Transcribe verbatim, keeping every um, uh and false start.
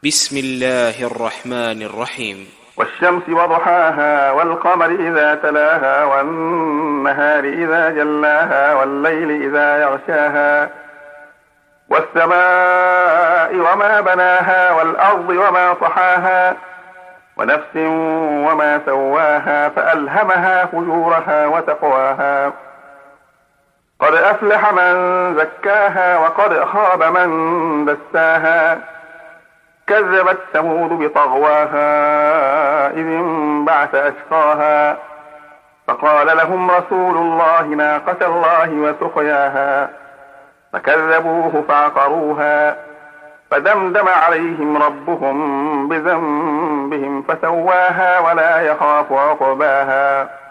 بسم الله الرحمن الرحيم. والشمس وضحاها والقمر إذا تلاها والنهار إذا جلاها والليل إذا يغشاها والسماء وما بناها والأرض وما طحاها ونفس وما سواها فألهمها فجورها وتقواها قد أفلح من زكاها وقد خاب من دساها كذبت ثمود بطغواها إذ انبعث أشقاها فقال لهم رسول الله ناقة الله وسقياها فكذبوه فعقروها فدمدم عليهم ربهم بذنبهم فسواها ولا يخاف عقباها.